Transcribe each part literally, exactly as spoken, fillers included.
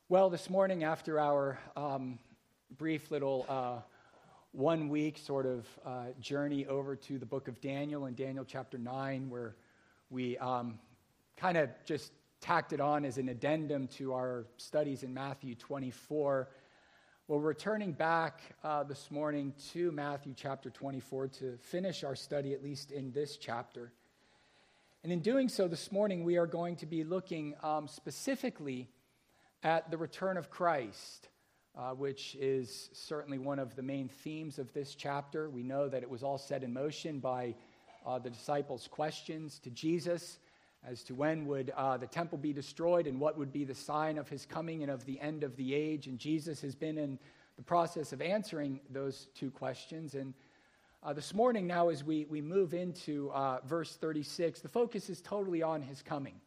Well, this morning after our um, brief little uh, one-week sort of uh, journey over to the book of Daniel and Daniel chapter nine, where we um, kind of just tacked it on as an addendum to our studies in Matthew twenty-four, well, we're returning back uh, this morning to Matthew chapter twenty-four to finish our study, at least in this chapter. And in doing so this morning, we are going to be looking um, specifically at the return of Christ, uh, which is certainly one of the main themes of this chapter. We know that it was all set in motion by uh, the disciples' questions to Jesus as to when would uh, the temple be destroyed and what would be the sign of his coming and of the end of the age. And Jesus has been in the process of answering those two questions. And uh, this morning now, as we, we move into uh, verse thirty-six, the focus is totally on his coming.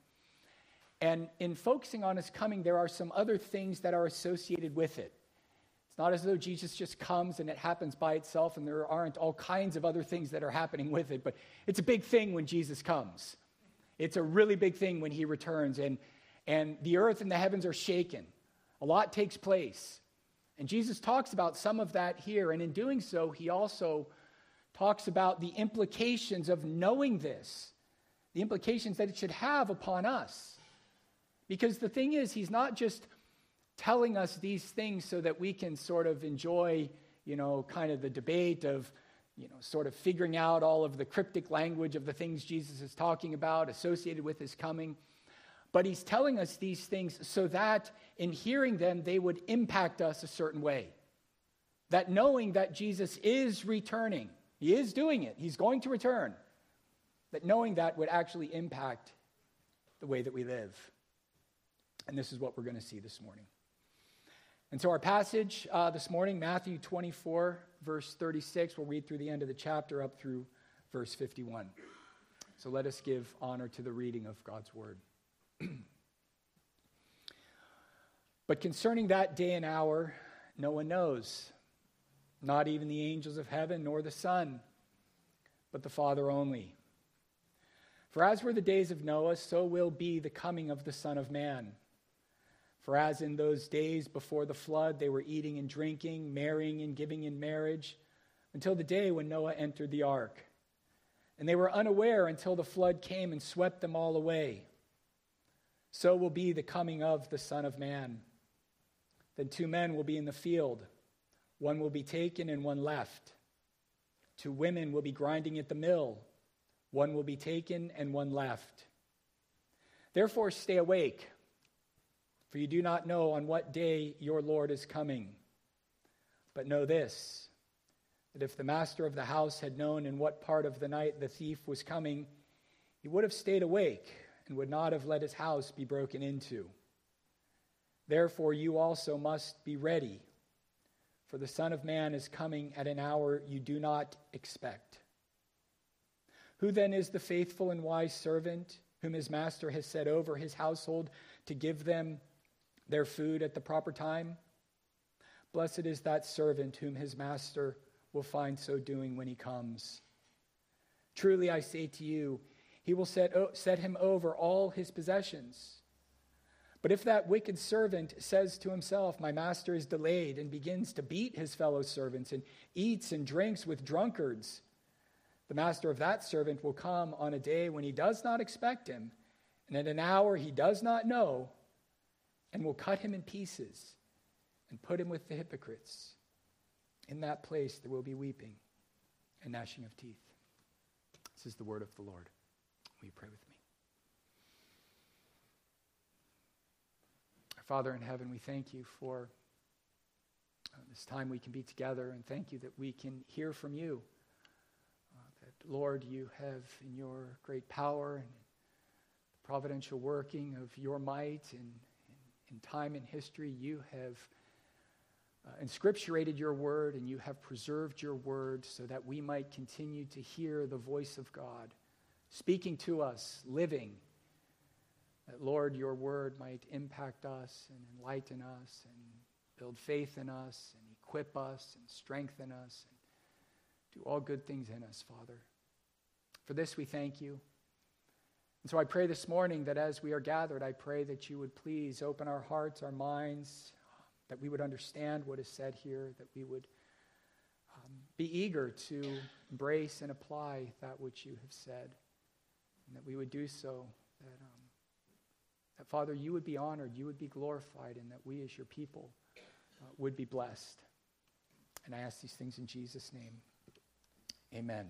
And in focusing on his coming, there are some other things that are associated with it. It's not as though Jesus just comes and it happens by itself and there aren't all kinds of other things that are happening with it, but it's a big thing when Jesus comes. It's a really big thing when he returns, and, and the earth and the heavens are shaken. A lot takes place. And Jesus talks about some of that here, and in doing so, he also talks about the implications of knowing this, the implications that it should have upon us. Because the thing is, he's not just telling us these things so that we can sort of enjoy, you know, kind of the debate of, you know, sort of figuring out all of the cryptic language of the things Jesus is talking about associated with his coming. But he's telling us these things so that in hearing them, they would impact us a certain way. That knowing that Jesus is returning, he is doing it, he's going to return, that knowing that would actually impact the way that we live. And this is what we're going to see this morning. And so our passage uh, this morning, Matthew twenty-four, verse thirty-six, we'll read through the end of the chapter up through verse fifty-one. So let us give honor to the reading of God's word. But concerning that day and hour, no one knows, not even the angels of heaven nor the Son, but the Father only. For as were the days of Noah, so will be the coming of the Son of Man. For as in those days before the flood, they were eating and drinking, marrying and giving in marriage, until the day when Noah entered the ark. And they were unaware until the flood came and swept them all away. So will be the coming of the Son of Man. Then two men will be in the field. One will be taken and one left. Two women will be grinding at the mill. One will be taken and one left. Therefore stay awake, for you do not know on what day your Lord is coming. But know this, that if the master of the house had known in what part of the night the thief was coming, he would have stayed awake and would not have let his house be broken into. Therefore you also must be ready, for the Son of Man is coming at an hour you do not expect. Who then is the faithful and wise servant whom his master has set over his household to give them their food at the proper time? Blessed is that servant whom his master will find so doing when he comes. Truly I say to you, he will set, set him over all his possessions. But if that wicked servant says to himself, my master is delayed, and begins to beat his fellow servants and eats and drinks with drunkards, the master of that servant will come on a day when he does not expect him, and at an hour he does not know, and will cut him in pieces and put him with the hypocrites. In that place there will be weeping and gnashing of teeth. This is the word of the Lord. Will you pray with me? Our Father in heaven, we thank you for uh, this time we can be together, and thank you that we can hear from you. Uh, that, Lord, you have in your great power and providential working of your might and in time and history, you have uh, inscripturated your word, and you have preserved your word so that we might continue to hear the voice of God speaking to us, living, that, Lord, your word might impact us and enlighten us and build faith in us and equip us and strengthen us and do all good things in us, Father. For this we thank you. And so I pray this morning that as we are gathered, I pray that you would please open our hearts, our minds, that we would understand what is said here, that we would um, be eager to embrace and apply that which you have said, and that we would do so, that, um, that Father, you would be honored, you would be glorified, and that we as your people uh, would be blessed. And I ask these things in Jesus' name. Amen.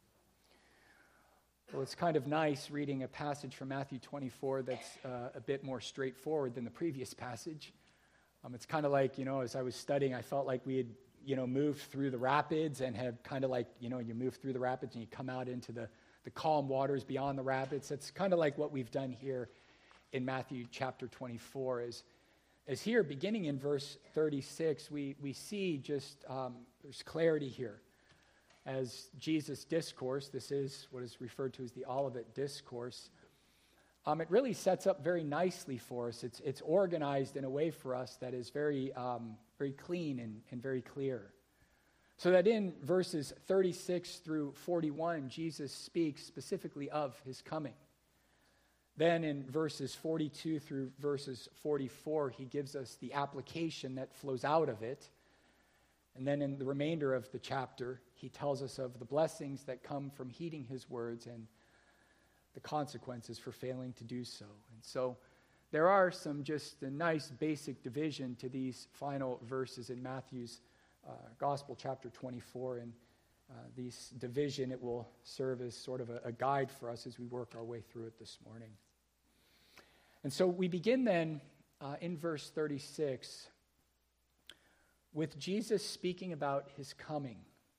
Well, it's kind of nice reading a passage from Matthew twenty-four that's uh, a bit more straightforward than the previous passage. Um, it's kind of like, you know, as I was studying, I felt like we had, you know, moved through the rapids and have kind of like, you know, you move through the rapids and you come out into the, the calm waters beyond the rapids. It's kind of like what we've done here in Matthew chapter twenty-four. Is, is here, beginning in verse thirty-six, we, we see just, um, there's clarity here. As Jesus' discourse, this is what is referred to as the Olivet Discourse, um, it really sets up very nicely for us. It's, it's organized in a way for us that is very, um, very clean and, and very clear. So that in verses thirty-six through forty-one, Jesus speaks specifically of his coming. Then in verses forty-two through verses forty-four, he gives us the application that flows out of it. And then in the remainder of the chapter, he tells us of the blessings that come from heeding his words and the consequences for failing to do so. And so there are some just a nice basic division to these final verses in Matthew's uh, Gospel, chapter twenty-four. And uh, these division, it will serve as sort of a, a guide for us as we work our way through it this morning. And so we begin then uh, in verse thirty-six with Jesus speaking about his coming.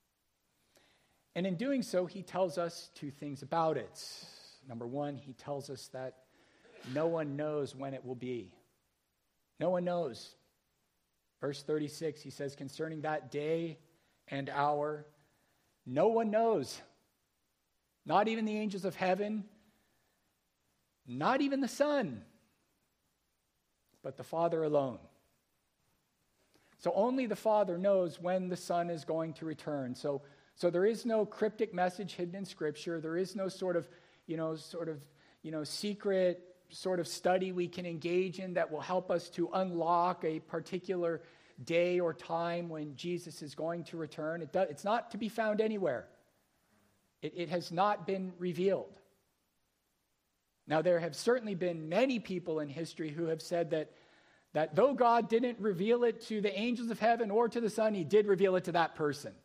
And in doing so, he tells us two things about it. Number one, he tells us that no one knows when it will be. No one knows. Verse thirty-six, he says, concerning that day and hour, no one knows. Not even the angels of heaven, not even the Son, but the Father alone. So only the Father knows when the Son is going to return. So, so there is no cryptic message hidden in Scripture. There is no sort of, you know, sort of, you know, secret sort of study we can engage in that will help us to unlock a particular day or time when Jesus is going to return. It does, it's not to be found anywhere. It, it has not been revealed. Now, there have certainly been many people in history who have said that That though God didn't reveal it to the angels of heaven or to the Son, he did reveal it to that person.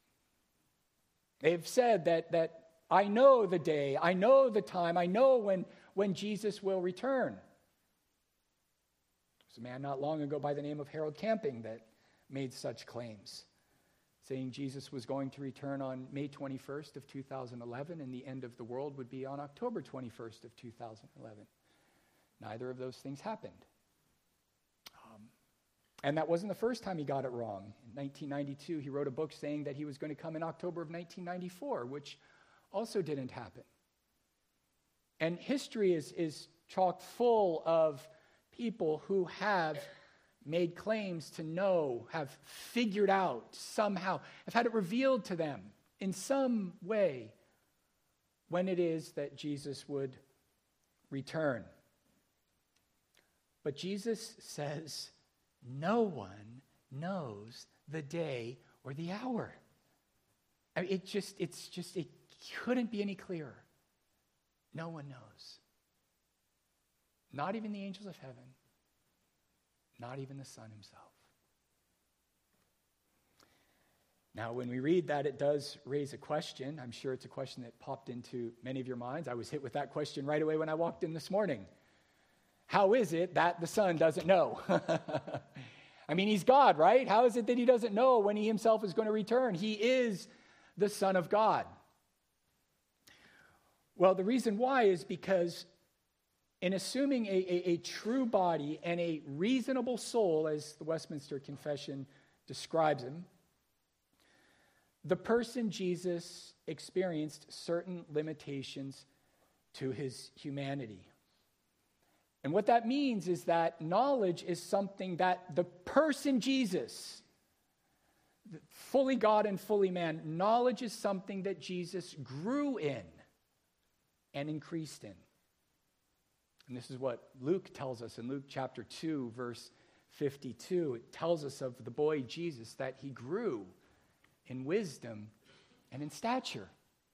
They've said that, that I know the day, I know the time, I know when, when Jesus will return. There's a man not long ago by the name of Harold Camping that made such claims, saying Jesus was going to return on May twenty-first of two thousand eleven, and the end of the world would be on October twenty-first of two thousand eleven. Neither of those things happened. And that wasn't the first time he got it wrong. In nineteen ninety-two, he wrote a book saying that he was going to come in October of nineteen ninety-four, which also didn't happen. And history is, is chock full of people who have made claims to know, have figured out somehow, have had it revealed to them in some way when it is that Jesus would return. But Jesus says, no one knows the day or the hour. I mean, it just, it's just, it couldn't be any clearer. No one knows. Not even the angels of heaven. Not even the Son himself. Now, when we read that, it does raise a question. I'm sure it's a question that popped into many of your minds. I was hit with that question right away when I walked in this morning. How is it that the Son doesn't know? I mean, he's God, right? How is it that he doesn't know when he himself is going to return? He is the Son of God. Well, the reason why is because in assuming a, a, a true body and a reasonable soul, as the Westminster Confession describes him, the person Jesus experienced certain limitations to his humanity. And what that means is that knowledge is something that the person Jesus, fully God and fully man, knowledge is something that Jesus grew in and increased in. And this is what Luke tells us in Luke chapter two, verse fifty-two. It tells us of the boy Jesus that he grew in wisdom and in stature.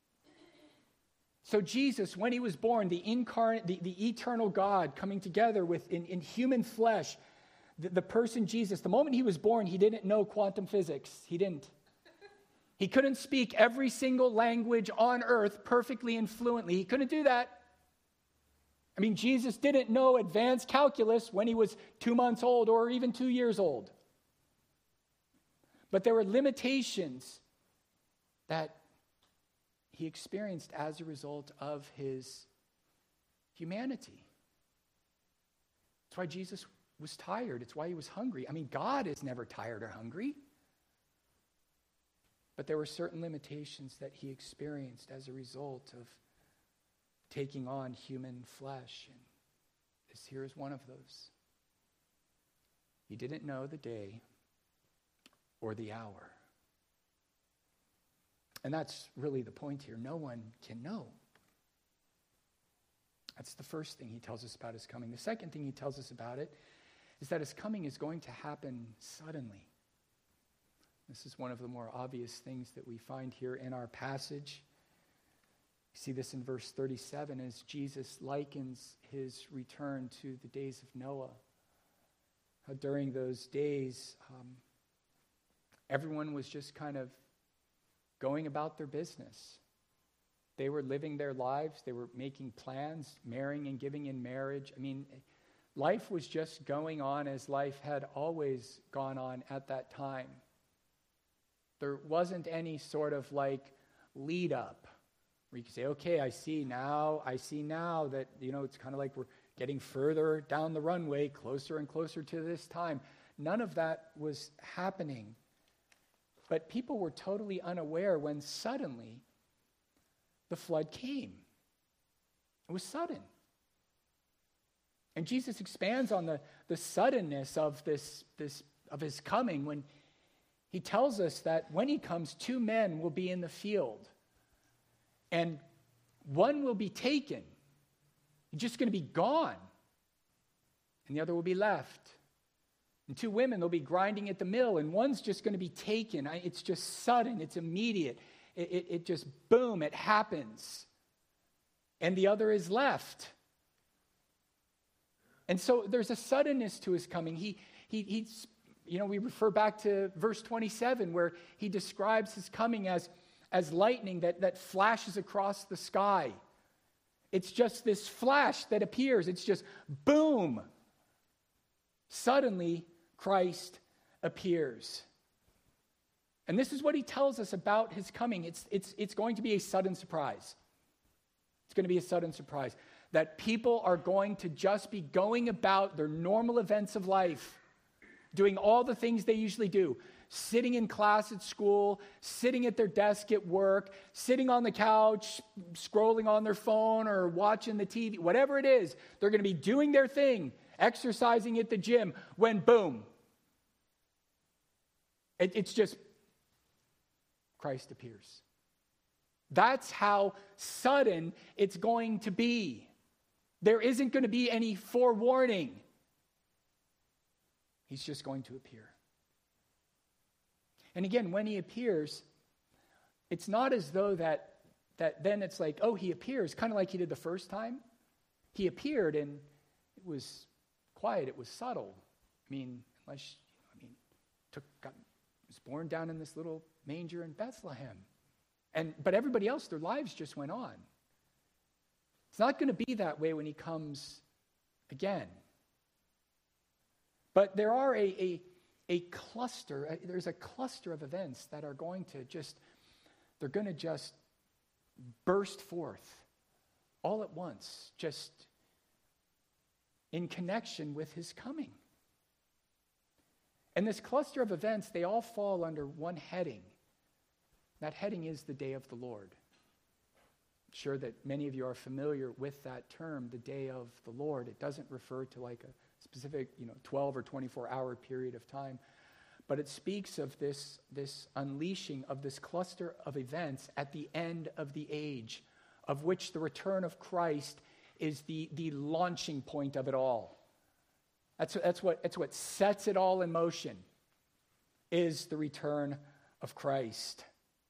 So Jesus, when he was born, the incarnate, the, the eternal God coming together with in, in human flesh, the, the person Jesus, the moment he was born, he didn't know quantum physics. He didn't. He couldn't speak every single language on earth perfectly and fluently. He couldn't do that. I mean, Jesus didn't know advanced calculus when he was two months old or even two years old. But there were limitations that he experienced as a result of his humanity. That's why Jesus was tired. It's why he was hungry. I mean, God is never tired or hungry. But there were certain limitations that he experienced as a result of taking on human flesh. And this here is one of those. He didn't know the day or the hour. And that's really the point here. No one can know. That's the first thing he tells us about his coming. The second thing he tells us about it is that his coming is going to happen suddenly. This is one of the more obvious things that we find here in our passage. You see this in verse thirty-seven as Jesus likens his return to the days of Noah. How during those days, um, everyone was just kind of going about their business. They were living their lives. They were making plans, marrying and giving in marriage. I mean, life was just going on as life had always gone on at that time. There wasn't any sort of like lead up where you could say, okay, I see now, I see now that, you know, it's kind of like we're getting further down the runway, closer and closer to this time. None of that was happening. But people were totally unaware when suddenly the flood came. It was sudden. And Jesus expands on the, the suddenness of this, this of his coming when he tells us that when he comes, two men will be in the field. And one will be taken. He's just going to be gone. And the other will be left. And two women, they'll be grinding at the mill, and one's just going to be taken. It's just sudden. It's immediate. It, it, it just, boom, it happens. And the other is left. And so there's a suddenness to his coming. He, he, he's, you know, we refer back to verse twenty-seven where he describes his coming as, as lightning that, that flashes across the sky. It's just this flash that appears. It's just boom. Suddenly, Christ appears. And this is what he tells us about his coming. It's, it's, it's going to be a sudden surprise. It's going to be a sudden surprise. That people are going to just be going about their normal events of life, doing all the things they usually do. Sitting in class at school, sitting at their desk at work, sitting on the couch, scrolling on their phone or watching the T V, whatever it is, they're going to be doing their thing, exercising at the gym, when boom, it, it's just Christ appears. That's how sudden it's going to be. There isn't going to be any forewarning. He's just going to appear. And again, when he appears, it's not as though that, that then it's like, oh, he appears, kind of like he did the first time. He appeared and it was quiet, it was subtle. I mean, unless, I mean, took, got, was born down in this little manger in Bethlehem. And but everybody else, their lives just went on. It's not going to be that way when he comes again. But there are a, a, a cluster, a, there's a cluster of events that are going to just, they're going to just burst forth all at once, just in connection with his coming. And this cluster of events, they all fall under one heading. That heading is the day of the Lord. I'm sure that many of you are familiar with that term, the day of the Lord. It doesn't refer to like a specific, you know, twelve or twenty-four hour period of time, but it speaks of this, this unleashing of this cluster of events at the end of the age, of which the return of Christ is the, the launching point of it all. That's, that's, what, that's what sets it all in motion, is the return of Christ.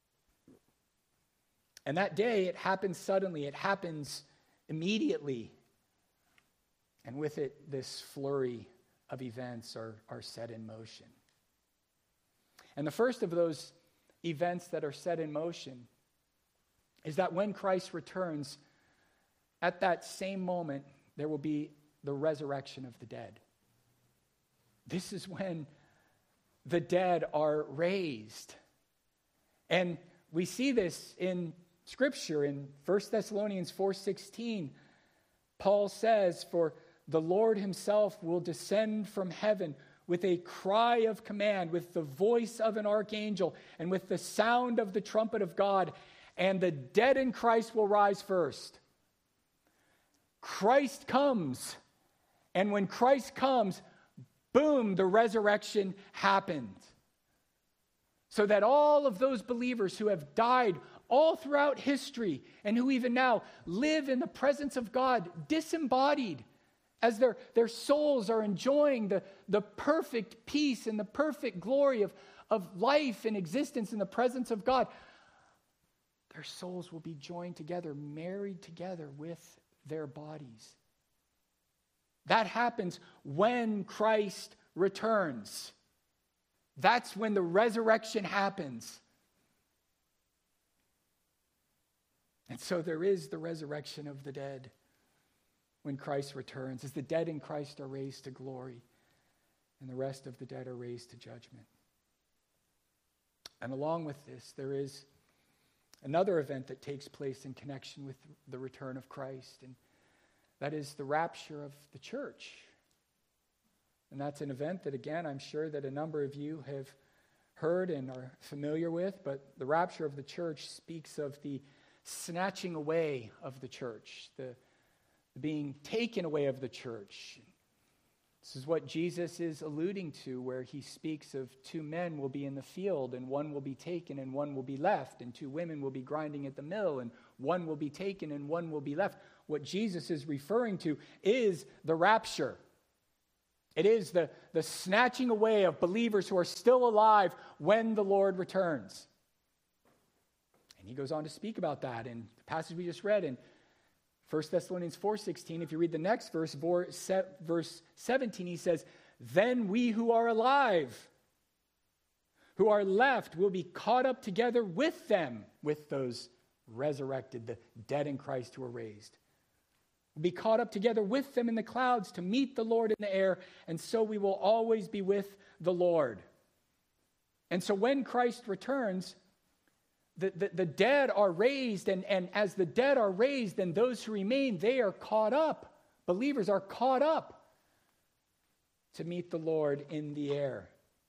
And that day, it happens suddenly. It happens immediately. And with it, this flurry of events are, are set in motion. And the first of those events that are set in motion is that when Christ returns, at that same moment, there will be the resurrection of the dead. This is when the dead are raised. And we see this in Scripture. In First Thessalonians four sixteen, Paul says, "For the Lord himself will descend from heaven with a cry of command, with the voice of an archangel, and with the sound of the trumpet of God, and the dead in Christ will rise first." Christ comes, and when Christ comes, boom, the resurrection happened. So that all of those believers who have died all throughout history and who even now live in the presence of God, disembodied, as their, their souls are enjoying the, the perfect peace and the perfect glory of, of life and existence in the presence of God, their souls will be joined together, married together with their bodies. That happens when Christ returns. That's when the resurrection happens. And so there is the resurrection of the dead when Christ returns, as the dead in Christ are raised to glory, and the rest of the dead are raised to judgment. And along with this, there is another event that takes place in connection with the return of Christ, and that is the rapture of the church. And that's an event that, again, I'm sure that a number of you have heard and are familiar with, but the rapture of the church speaks of the snatching away of the church, the being taken away of the church. This is what Jesus is alluding to, where he speaks of two men will be in the field, and one will be taken and one will be left, and two women will be grinding at the mill, and one will be taken and one will be left. What Jesus is referring to is the rapture. It is the, the snatching away of believers who are still alive when the Lord returns. And he goes on to speak about that in the passage we just read in First Thessalonians four sixteen. If you read the next verse, verse seventeen, he says, "Then we who are alive, who are left, will be caught up together with them," with those resurrected, the dead in Christ who are raised. "We'll be caught up together with them in the clouds to meet the Lord in the air, and so we will always be with the Lord." And so when Christ returns, The, the, the dead are raised, and, and as the dead are raised, then those who remain, they are caught up. Believers are caught up to meet the Lord in the air.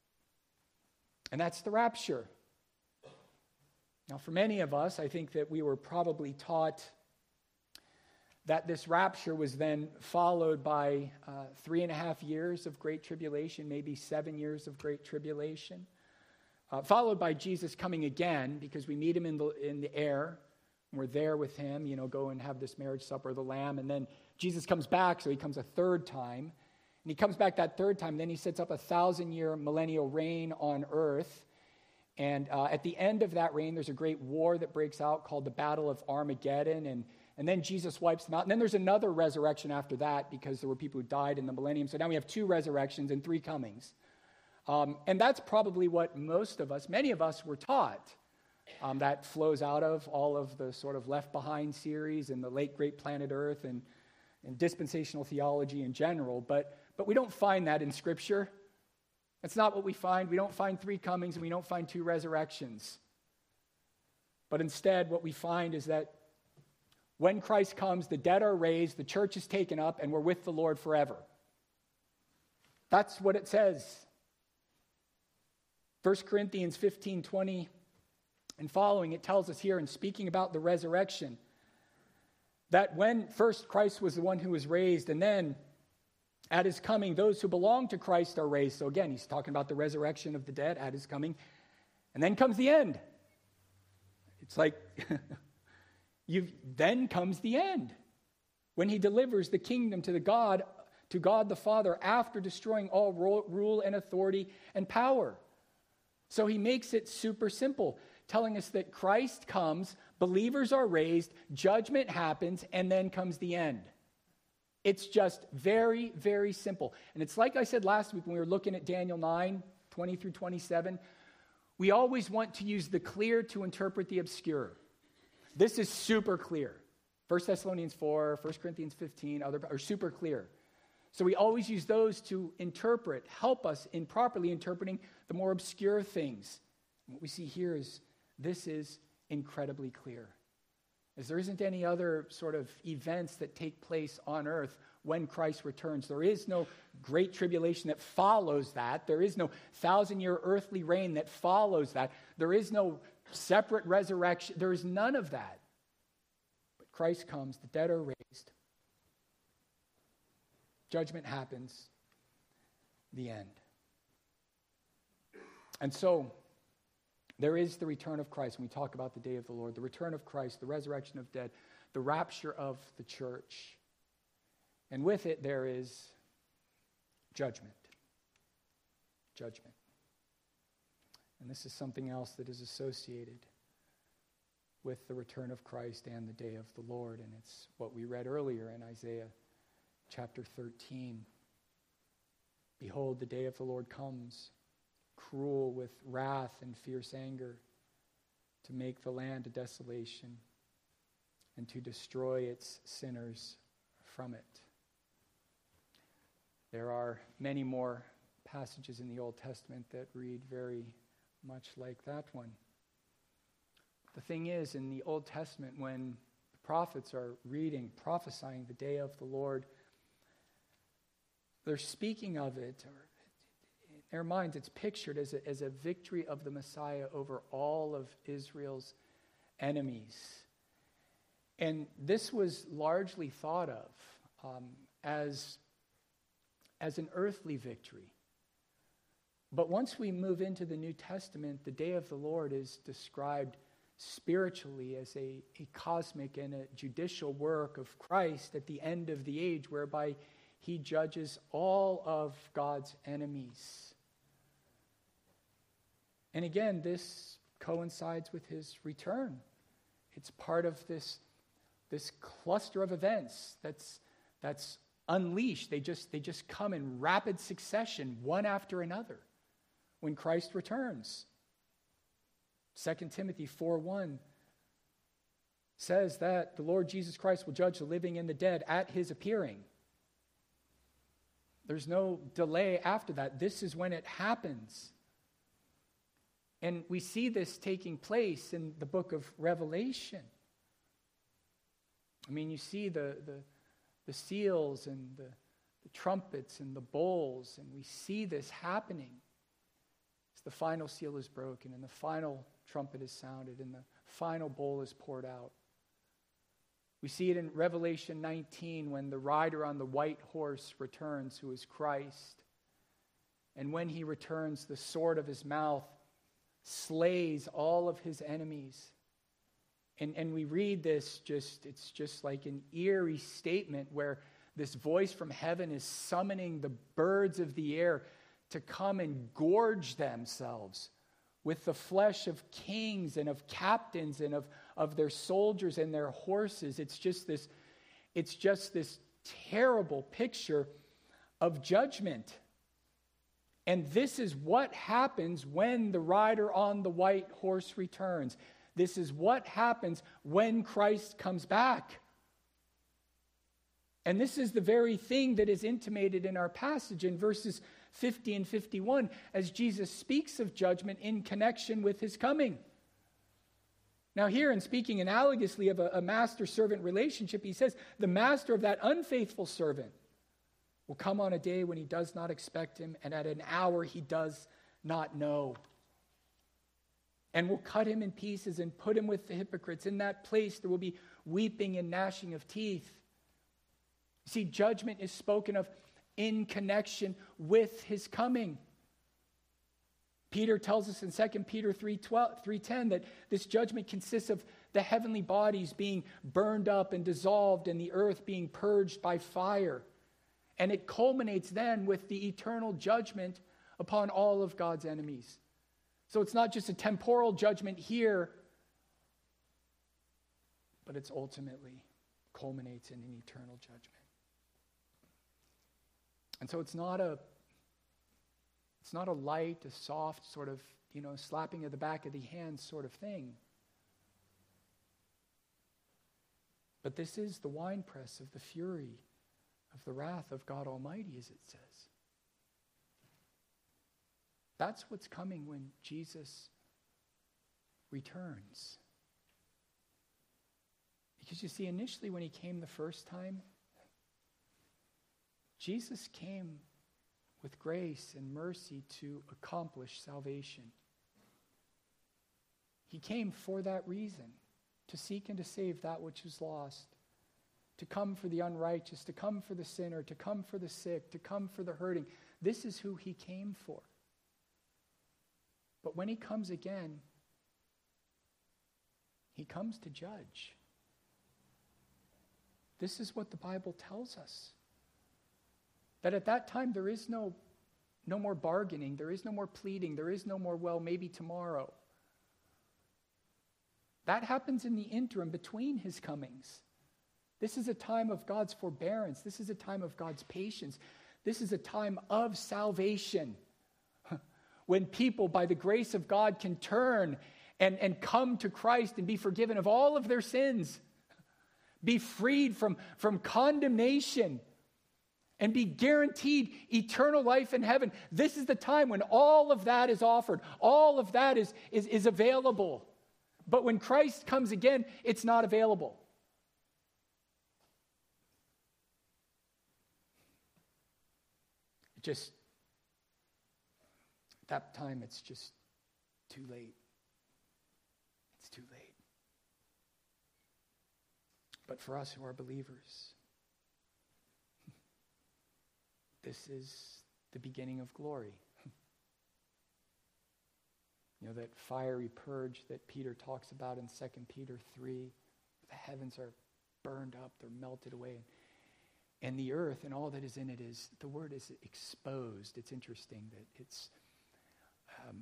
And that's the rapture. Now, for many of us, I think that we were probably taught that this rapture was then followed by uh, three and a half years of great tribulation, maybe seven years of great tribulation. Uh, followed by Jesus coming again, because we meet him in the in the air, and we're there with him, you know, go and have this marriage supper of the Lamb, and then Jesus comes back, so he comes a third time, and he comes back that third time, then he sets up a thousand-year millennial reign on earth, and uh, at the end of that reign, there's a great war that breaks out called the Battle of Armageddon, and, and then Jesus wipes them out, and then there's another resurrection after that, because there were people who died in the millennium, so now we have two resurrections and three comings. Um, and that's probably what most of us, many of us were taught. Um, that flows out of all of the sort of Left Behind series and the late great Planet Earth and, and dispensational theology in general. But, but we don't find that in Scripture. That's not what we find. We don't find three comings and we don't find two resurrections. But instead, what we find is that when Christ comes, the dead are raised, the church is taken up, and we're with the Lord forever. That's what it says. First Corinthians fifteen twenty and following, it tells us here in speaking about the resurrection that when first Christ was the one who was raised, and then at his coming, those who belong to Christ are raised. So again, he's talking about the resurrection of the dead at his coming. And then comes the end. It's like, you then comes the end. when he delivers the kingdom to the God, to God the Father after destroying all ro- rule and authority and power. So he makes it super simple, telling us that Christ comes, believers are raised, judgment happens, and then comes the end. It's just very, very simple. And it's like I said last week when we were looking at Daniel nine, twenty through twenty-seven. We always want to use the clear to interpret the obscure. This is super clear. First Thessalonians four, First Corinthians fifteen, other are super clear. So we always use those to interpret, help us in properly interpreting the more obscure things. What we see here is this is incredibly clear. As there isn't any other sort of events that take place on earth when Christ returns. There is no great tribulation that follows that. There is no thousand-year earthly reign that follows that. There is no separate resurrection. There is none of that. But Christ comes, the dead are raised. Judgment happens, the end. And so, there is the return of Christ. When we talk about the day of the Lord, the return of Christ, the resurrection of dead, the rapture of the church. And with it, there is judgment. Judgment. And this is something else that is associated with the return of Christ and the day of the Lord. And it's what we read earlier in Isaiah chapter thirteen. Behold, the day of the Lord comes, cruel with wrath and fierce anger, to make the land a desolation and to destroy its sinners from it. There are many more passages in the Old Testament that read very much like that one. The thing is, in the Old Testament, when the prophets are reading, prophesying the day of the Lord, they're speaking of it, or in their minds it's pictured as a, as a victory of the Messiah over all of Israel's enemies. And this was largely thought of um, as, as an earthly victory. But once we move into the New Testament, the day of the Lord is described spiritually as a, a cosmic and a judicial work of Christ at the end of the age, whereby he judges all of God's enemies. And again, this coincides with his return. It's part of this, this cluster of events that's, that's unleashed. They just, they just come in rapid succession, one after another, when Christ returns. Second Timothy four one says that the Lord Jesus Christ will judge the living and the dead at his appearing. There's no delay after that. This is when it happens. And we see this taking place in the book of Revelation. I mean, you see the, the, the seals and the, the trumpets and the bowls, and we see this happening. As the final seal is broken, and the final trumpet is sounded, and the final bowl is poured out. We see it in Revelation nineteen when the rider on the white horse returns, who is Christ. And when he returns, the sword of his mouth slays all of his enemies. And, and we read this just, it's just like an eerie statement where this voice from heaven is summoning the birds of the air to come and gorge themselves with the flesh of kings and of captains and of, of their soldiers and their horses. It's just this, it's just this terrible picture of judgment. And this is what happens when the rider on the white horse returns. This is what happens when Christ comes back. And this is the very thing that is intimated in our passage in verses fifty and fifty-one, as Jesus speaks of judgment in connection with his coming. Now here, in speaking analogously of a, a master-servant relationship, he says, the master of that unfaithful servant will come on a day when he does not expect him, and at an hour he does not know. And will cut him in pieces and put him with the hypocrites. In that place there will be weeping and gnashing of teeth. See, judgment is spoken of in connection with his coming. Peter tells us in Second Peter three ten that this judgment consists of the heavenly bodies being burned up and dissolved and the earth being purged by fire. And it culminates then with the eternal judgment upon all of God's enemies. So it's not just a temporal judgment here, but it's ultimately culminates in an eternal judgment. And so it's not a It's not a light, a soft sort of, you know, slapping of the back of the hand sort of thing. But this is the winepress of the fury of the wrath of God Almighty, as it says. That's what's coming when Jesus returns. Because you see, initially when he came the first time, Jesus came with grace and mercy to accomplish salvation. He came for that reason, to seek and to save that which is lost, to come for the unrighteous, to come for the sinner, to come for the sick, to come for the hurting. This is who he came for. But when he comes again, he comes to judge. This is what the Bible tells us. That at that time there is no, no more bargaining, there is no more pleading, there is no more, well, maybe tomorrow. That happens in the interim between his comings. This is a time of God's forbearance. This is a time of God's patience. This is a time of salvation. When people, by the grace of God, can turn and, and come to Christ and be forgiven of all of their sins, be freed from, from condemnation, and be guaranteed eternal life in heaven. This is the time when all of that is offered. All of that is, is, is available. But when Christ comes again, it's not available. It just, at that time, it's just too late. It's too late. But for us who are believers, this is the beginning of glory. You know, that fiery purge that Peter talks about in Second Peter three. The heavens are burned up, they're melted away. And the earth and all that is in it is, the word is exposed. It's interesting that it's, um,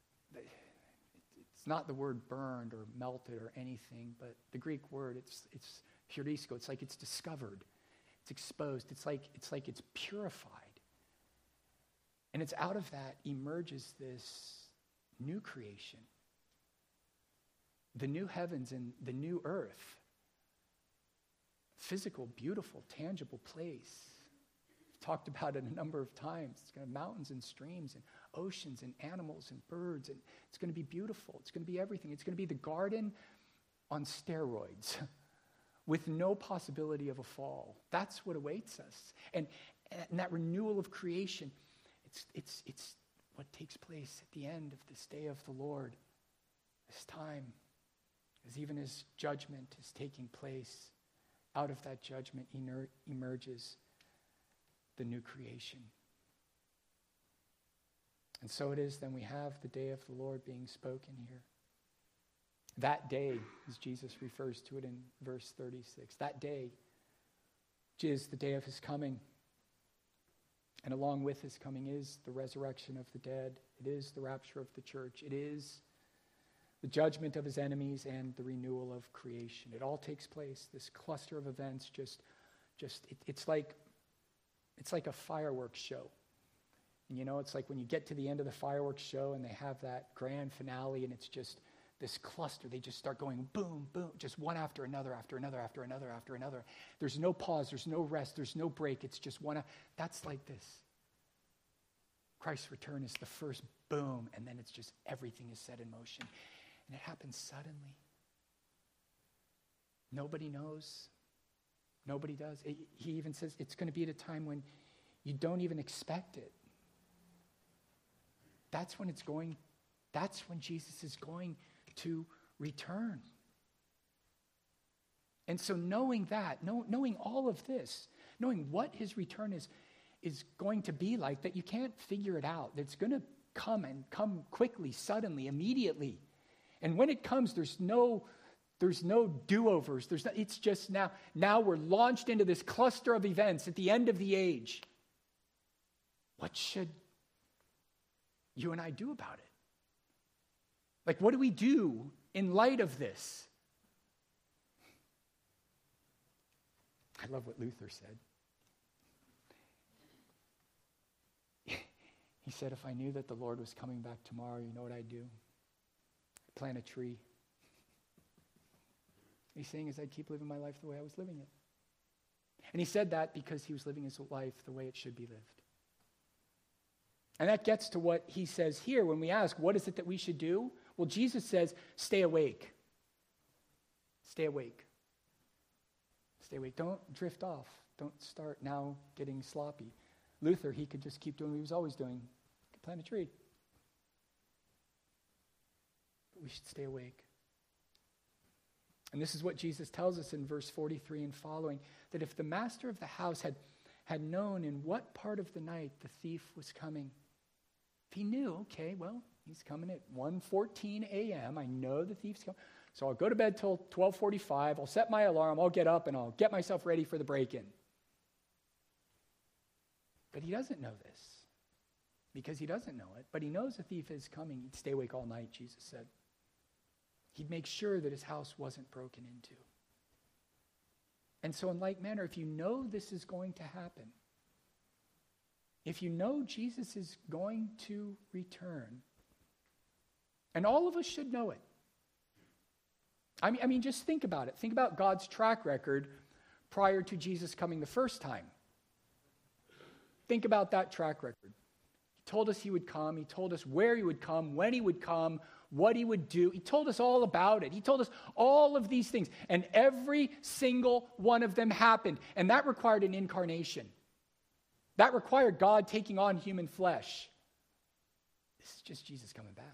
it's not the word burned or melted or anything, but the Greek word, it's it's purisko. It's like it's discovered. It's exposed. It's like it's like it's purified. And it's out of that emerges this new creation. The new heavens and the new earth. Physical, beautiful, tangible place. We've talked about it a number of times. It's going to have mountains and streams and oceans and animals and birds. And it's going to be beautiful. It's going to be everything. It's going to be the garden on steroids with no possibility of a fall. That's what awaits us. And, and that renewal of creation, it's, it's, it's what takes place at the end of this day of the Lord. This time, as even as judgment is taking place, out of that judgment ener- emerges the new creation. And so it is, then we have the day of the Lord being spoken here. That day, as Jesus refers to it in verse thirty-six, that day, which is the day of his coming. And along with his coming is the resurrection of the dead. It is the rapture of the church. It is the judgment of his enemies and the renewal of creation. It all takes place. This cluster of events just, just it, it's like, it's like a fireworks show. And you know, it's like when you get to the end of the fireworks show and they have that grand finale and it's just this cluster. They just start going boom, boom, just one after another, after another, after another, after another. There's no pause. There's no rest. There's no break. It's just one. That's like this. Christ's return is the first boom, and then it's just everything is set in motion. And it happens suddenly. Nobody knows. Nobody does. It, he even says it's going to be at a time when you don't even expect it. That's when it's going, that's when Jesus is going to return. And so knowing that, know, knowing all of this, knowing what his return is, is going to be like, that you can't figure it out. It's going to come and come quickly, suddenly, immediately. And when it comes, there's no there's no do-overs. There's no, it's just now. Now we're launched into this cluster of events at the end of the age. What should you and I do about it? Like, what do we do in light of this? I love what Luther said. He said, if I knew that the Lord was coming back tomorrow, you know what I'd do? I'd plant a tree. What he's saying is I'd keep living my life the way I was living it. And he said that because he was living his life the way it should be lived. And that gets to what he says here when we ask, what is it that we should do? Well, Jesus says, stay awake. Stay awake. Stay awake. Don't drift off. Don't start now getting sloppy. Luther, he could just keep doing what he was always doing. He could plant a tree. But we should stay awake. And this is what Jesus tells us in verse forty-three and following, that if the master of the house had, had known in what part of the night the thief was coming, if he knew, okay, well, he's coming at one fourteen a.m., I know the thief's coming, so I'll go to bed till twelve forty-five, I'll set my alarm, I'll get up, and I'll get myself ready for the break-in. But he doesn't know this, because he doesn't know it, but he knows the thief is coming. He'd stay awake all night, Jesus said. He'd make sure that his house wasn't broken into. And so in like manner, if you know this is going to happen, if you know Jesus is going to return, and all of us should know it. I mean, I mean, just think about it. Think about God's track record prior to Jesus coming the first time. Think about that track record. He told us he would come. He told us where he would come, when he would come, what he would do. He told us all about it. He told us all of these things. And every single one of them happened. And that required an incarnation. That required God taking on human flesh. This is just Jesus coming back.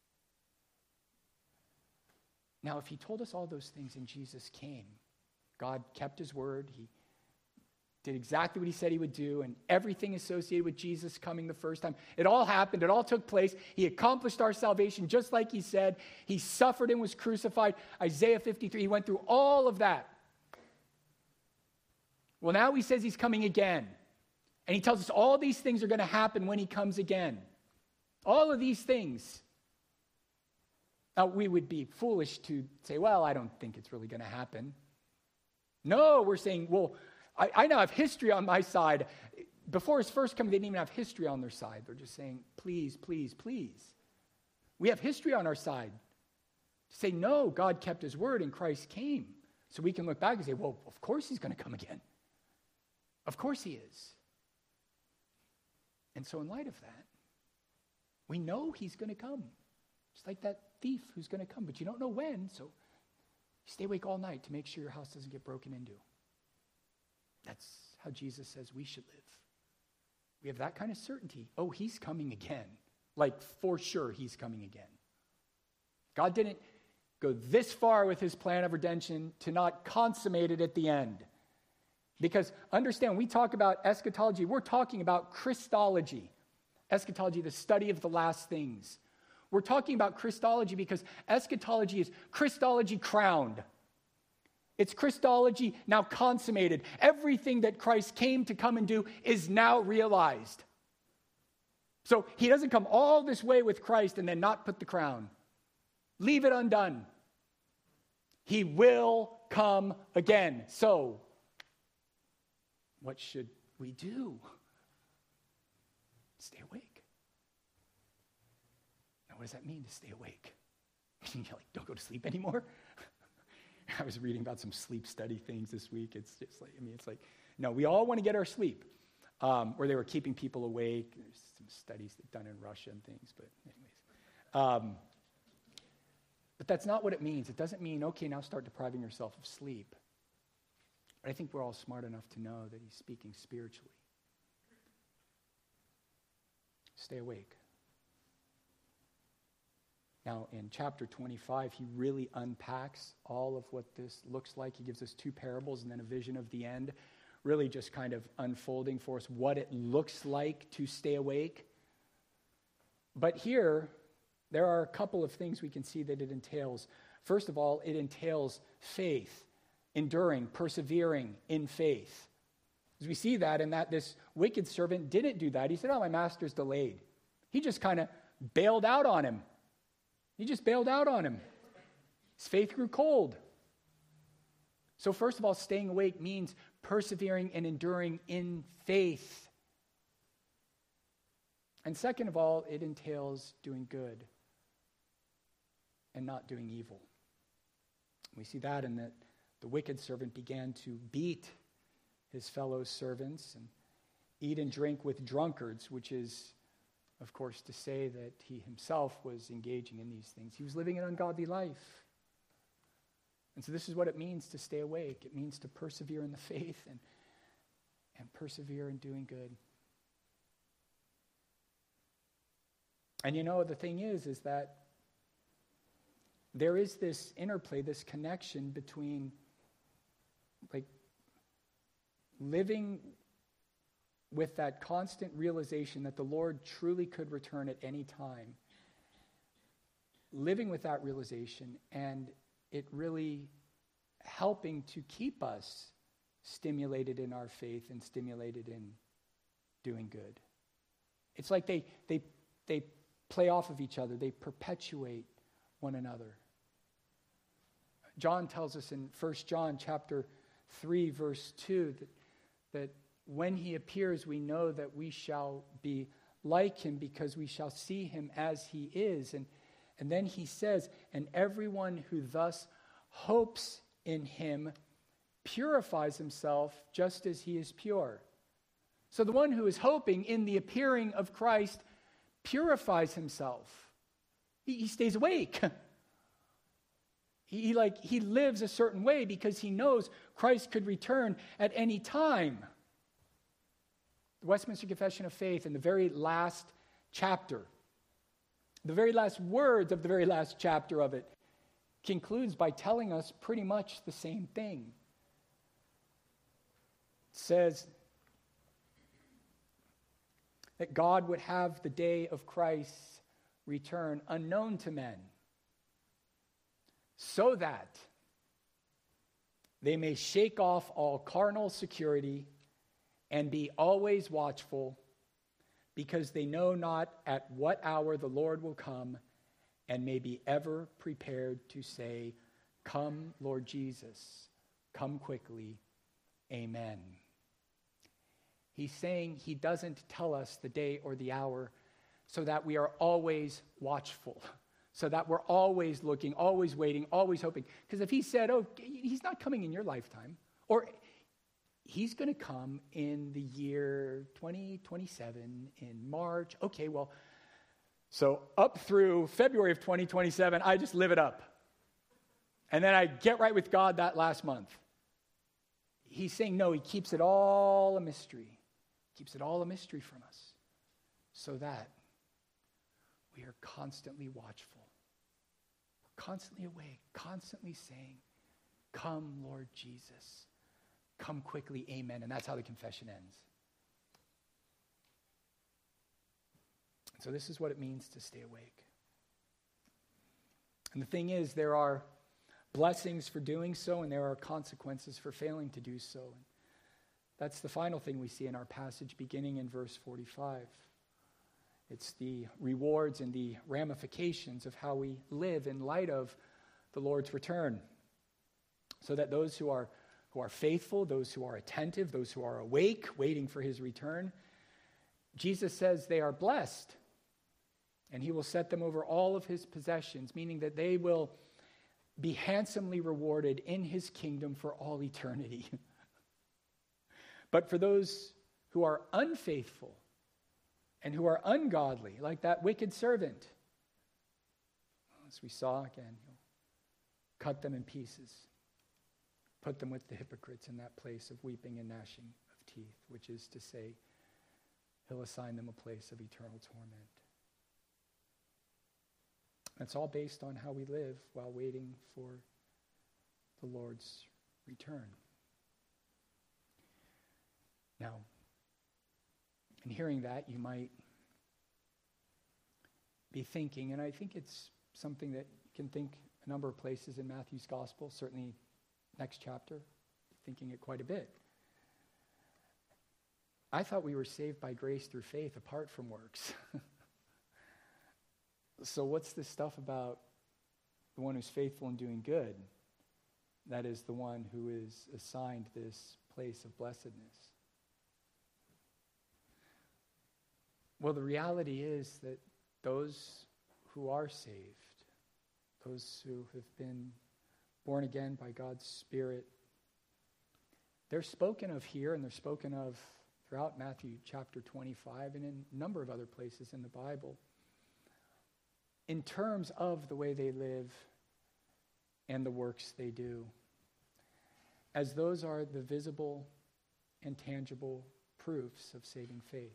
Now, if he told us all those things and Jesus came, God kept his word. He did exactly what he said he would do, and everything associated with Jesus coming the first time. It all happened. It all took place. He accomplished our salvation just like he said. He suffered and was crucified. Isaiah fifty-three, he went through all of that. Well, now he says he's coming again. And he tells us all these things are going to happen when he comes again. All of these things. Now, we would be foolish to say, well, I don't think it's really going to happen. No, we're saying, well, I, I now have history on my side. Before his first coming, they didn't even have history on their side. They're just saying, please, please, please. We have history on our side. To say, no, God kept his word and Christ came. So we can look back and say, well, of course he's going to come again. Of course he is. And so in light of that, we know he's going to come. Just like that thief who's going to come, but you don't know when, so you stay awake all night to make sure your house doesn't get broken into. That's how Jesus says we should live. We have that kind of certainty. Oh, he's coming again. Like, for sure, he's coming again. God didn't go this far with his plan of redemption to not consummate it at the end. Because, understand, we talk about eschatology, we're talking about Christology. Eschatology, the study of the last things. We're talking about Christology because eschatology is Christology crowned. It's Christology now consummated. Everything that Christ came to come and do is now realized. So he doesn't come all this way with Christ and then not put the crown. Leave it undone. He will come again. So, what should we do? Stay awake. What does that mean to stay awake? You're like, don't go to sleep anymore? I was reading about some sleep study things this week. It's just like, I mean, it's like, no, we all want to get our sleep. Um, or they were keeping people awake. There's some studies done in Russia and things, but anyways. Um, but that's not what it means. It doesn't mean, okay, now start depriving yourself of sleep. But I think we're all smart enough to know that he's speaking spiritually. Stay awake. Now, in chapter twenty-five, he really unpacks all of what this looks like. He gives us two parables and then a vision of the end, really just kind of unfolding for us what it looks like to stay awake. But here, there are a couple of things we can see that it entails. First of all, it entails faith, enduring, persevering in faith. As we see that, in that this wicked servant didn't do that. He said, oh, my master's delayed. He just kind of bailed out on him. He just bailed out on him. His faith grew cold. So first of all, staying awake means persevering and enduring in faith. And second of all, it entails doing good and not doing evil. We see that in that the wicked servant began to beat his fellow servants and eat and drink with drunkards, which is, of course, to say that he himself was engaging in these things. He was living an ungodly life. And so this is what it means to stay awake. It means to persevere in the faith and, and persevere in doing good. And you know, the thing is, is that there is this interplay, this connection between like living with that constant realization that the Lord truly could return at any time, living with that realization, and it really helping to keep us stimulated in our faith and stimulated in doing good. It's like they they they play off of each other. They perpetuate one another. John tells us in First John chapter three, verse two, that, that when he appears, we know that we shall be like him because we shall see him as he is. And, and then he says, and everyone who thus hopes in him purifies himself just as he is pure. So the one who is hoping in the appearing of Christ purifies himself. He, he stays awake. he, he like he lives a certain way because he knows Christ could return at any time. The Westminster Confession of Faith, in the very last chapter, the very last words of the very last chapter of it, concludes by telling us pretty much the same thing. It says that God would have the day of Christ's return unknown to men, so that they may shake off all carnal security and be always watchful, because they know not at what hour the Lord will come, and may be ever prepared to say, come, Lord Jesus, come quickly, amen. He's saying he doesn't tell us the day or the hour so that we are always watchful, so that we're always looking, always waiting, always hoping. Because if he said, oh, he's not coming in your lifetime, or he's going to come in the year twenty twenty-seven, in March. Okay, well, so up through February of twenty twenty-seven, I just live it up. And then I get right with God that last month. He's saying, no, he keeps it all a mystery. Keeps it all a mystery from us, so that we are constantly watchful. We're constantly awake, constantly saying, come, Lord Jesus. Come quickly, amen. And that's how the confession ends. So this is what it means to stay awake. And the thing is, there are blessings for doing so, and there are consequences for failing to do so. And that's the final thing we see in our passage, beginning in verse forty-five. It's the rewards and the ramifications of how we live in light of the Lord's return, so that those who are who are faithful, those who are attentive, those who are awake, waiting for his return, Jesus says they are blessed, and he will set them over all of his possessions, meaning that they will be handsomely rewarded in his kingdom for all eternity. But for those who are unfaithful and who are ungodly, like that wicked servant, as we saw again, he'll cut them in pieces. Put them with the hypocrites in that place of weeping and gnashing of teeth, which is to say, he'll assign them a place of eternal torment. That's all based on how we live while waiting for the Lord's return. Now, in hearing that, you might be thinking, and I think it's something that you can think a number of places in Matthew's gospel, certainly next chapter, thinking it quite a bit. I thought we were saved by grace through faith apart from works. So what's this stuff about the one who's faithful in doing good? That is the one who is assigned this place of blessedness. Well, the reality is that those who are saved, those who have been born again by God's Spirit, they're spoken of here, and they're spoken of throughout Matthew chapter twenty-five and in a number of other places in the Bible, in terms of the way they live and the works they do, as those are the visible and tangible proofs of saving faith.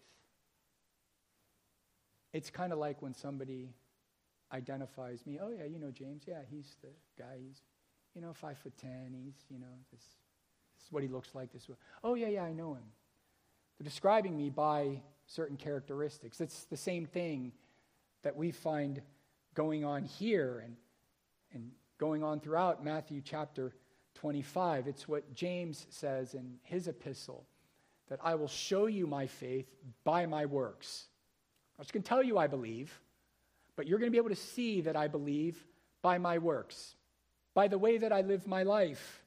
It's kind of like when somebody identifies me, oh yeah, you know James, yeah, he's the guy, he's, you know, five foot ten, he's, you know, this, this is what he looks like, this, oh yeah, yeah, I know him. They're describing me by certain characteristics. It's the same thing that we find going on here and, and going on throughout Matthew chapter twenty-five. It's what James says in his epistle, that I will show you my faith by my works. I was going to tell you I believe, but you're going to be able to see that I believe by my works, by the way that I live my life.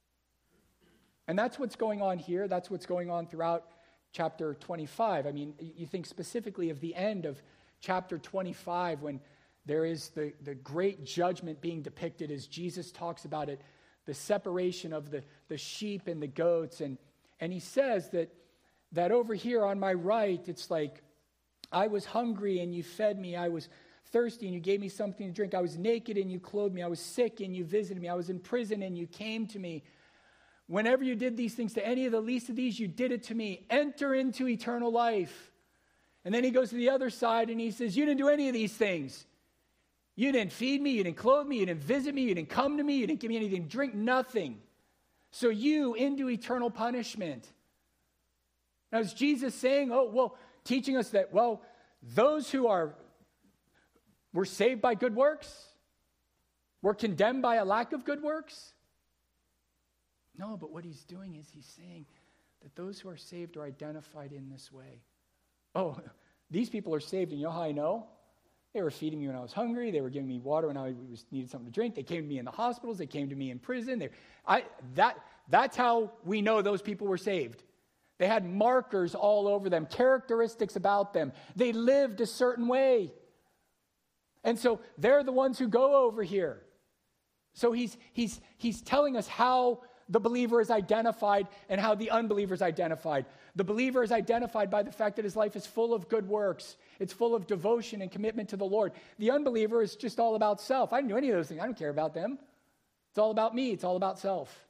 And that's what's going on here. That's what's going on throughout chapter twenty-five. I mean, you think specifically of the end of chapter twenty-five when there is the, the great judgment being depicted as Jesus talks about it, the separation of the, the sheep and the goats. And, and he says that, that over here on my right, it's like, I was hungry and you fed me. I was thirsty and you gave me something to drink. I was naked and you clothed me. I was sick and you visited me. I was in prison and you came to me. Whenever you did these things to any of the least of these, you did it to me. Enter into eternal life. And then he goes to the other side and he says, you didn't do any of these things. You didn't feed me. You didn't clothe me. You didn't visit me. You didn't come to me. You didn't give me anything to drink. Nothing. So you into eternal punishment. Now is Jesus saying, oh, well, teaching us that, well, those who are were saved by good works were condemned by a lack of good works? No, but what he's doing is he's saying that those who are saved are identified in this way. Oh, these people are saved, and you know how I know? They were feeding me when I was hungry. They were giving me water when I was, needed something to drink. They came to me in the hospitals. They came to me in prison. They, I, that, that's how we know those people were saved. They had markers all over them, characteristics about them. They lived a certain way. And so they're the ones who go over here. So he's, he's, he's telling us how the believer is identified and how the unbeliever is identified. The believer is identified by the fact that his life is full of good works. It's full of devotion and commitment to the Lord. The unbeliever is just all about self. I didn't do any of those things. I don't care about them. It's all about me. It's all about self.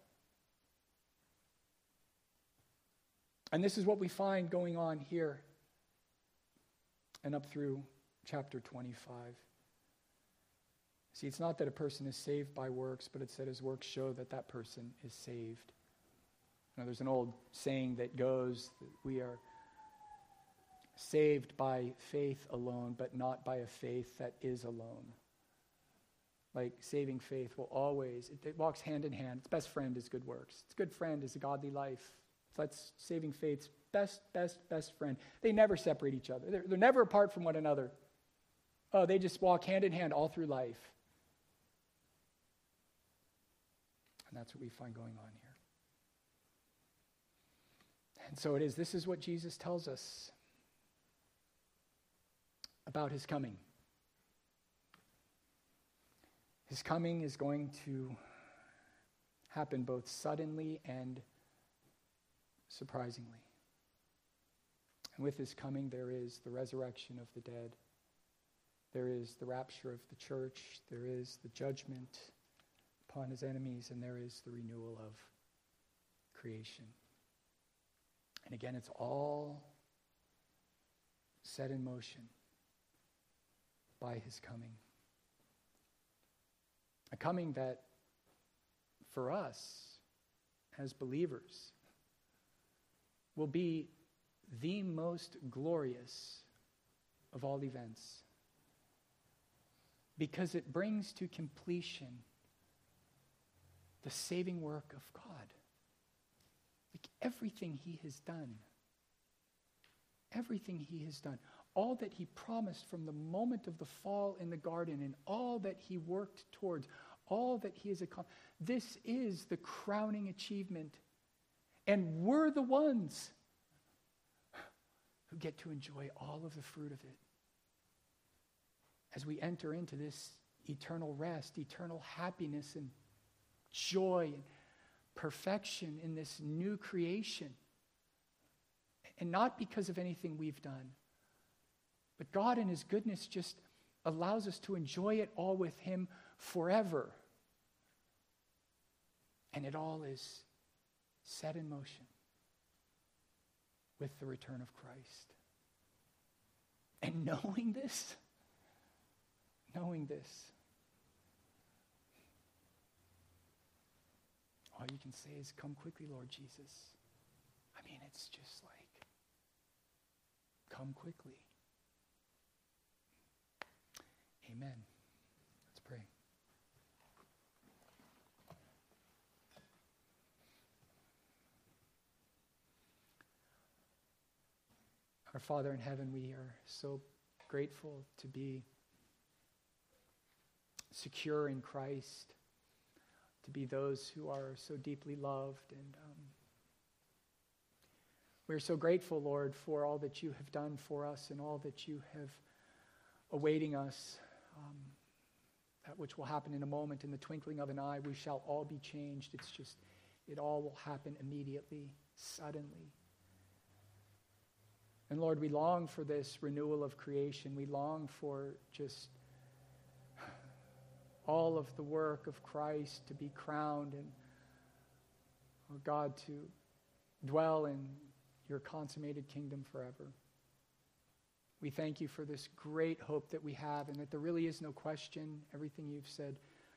And this is what we find going on here and up through chapter twenty-five. See, it's not that a person is saved by works, but it's that his works show that that person is saved. Now, there's an old saying that goes that we are saved by faith alone, but not by a faith that is alone. Like saving faith will always, it, it walks hand in hand. Its best friend is good works. Its good friend is a godly life. So that's saving faith's best, best, best friend. They never separate each other. They're, they're never apart from one another. Oh, they just walk hand in hand all through life. And that's what we find going on here. And so it is. This is what Jesus tells us about his coming. His coming is going to happen both suddenly and surprisingly. And with his coming, there is the resurrection of the dead. There is the rapture of the church. There is the judgment upon his enemies, and there is the renewal of creation. And again, it's all set in motion by his coming. A coming that, for us as believers, will be the most glorious of all events. because it brings to completion the saving work of God. Like everything he has done, everything he has done, all that he promised from the moment of the fall in the garden and all that he worked towards, all that he has accomplished, this is the crowning achievement. And we're the ones who get to enjoy all of the fruit of it as we enter into this eternal rest, eternal happiness and joy and perfection in this new creation. And not because of anything we've done, but God in his goodness just allows us to enjoy it all with him forever. And it all is set in motion with the return of Christ. And knowing this, knowing this, all you can say is, come quickly, Lord Jesus. I mean, it's just like, come quickly. Amen. Let's pray. Our Father in heaven, we are so grateful to be secure in Christ, to be those who are so deeply loved. And um, we're so grateful, Lord, for all that you have done for us and all that you have awaiting us, um, that which will happen in a moment, in the twinkling of an eye. We shall all be changed. It's just, it all will happen immediately, suddenly. And Lord, we long for this renewal of creation. We long for just all of the work of Christ to be crowned and, oh God, to dwell in your consummated kingdom forever. We thank you for this great hope that we have and that there really is no question. Everything you've said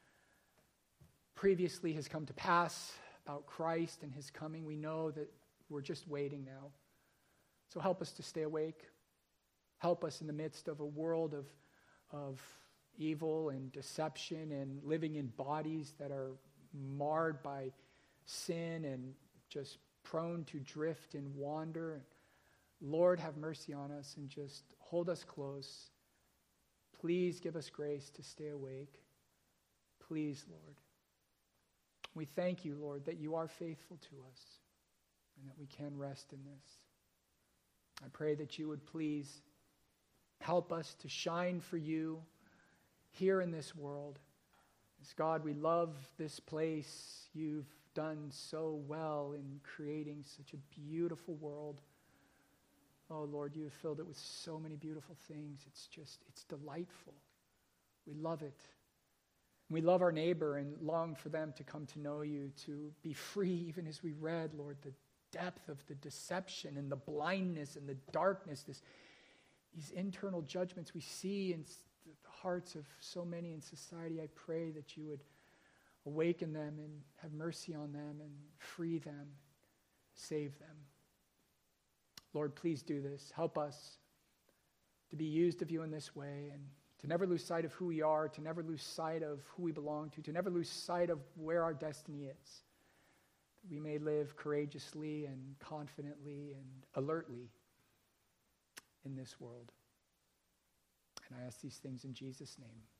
previously has come to pass about Christ and his coming. We know that we're just waiting now. So help us to stay awake. Help us in the midst of a world of, of evil and deception and living in bodies that are marred by sin and just prone to drift and wander. Lord, have mercy on us and just hold us close. Please give us grace to stay awake. Please, Lord. We thank you, Lord, that you are faithful to us and that we can rest in this. I pray that you would please help us to shine for you here in this world. As God, we love this place. You've done so well in creating such a beautiful world. Oh, Lord, you have filled it with so many beautiful things. It's just, it's delightful. We love it. We love our neighbor and long for them to come to know you, to be free, even as we read, Lord, the depth of the deception and the blindness and the darkness, this, these internal judgments we see in the hearts of so many in society. I pray that you would awaken them and have mercy on them and free them, save them. Lord, please do this. Help us to be used of you in this way and to never lose sight of who we are, to never lose sight of who we belong to, to never lose sight of where our destiny is. We may live courageously and confidently and alertly in this world. And I ask these things in Jesus' name.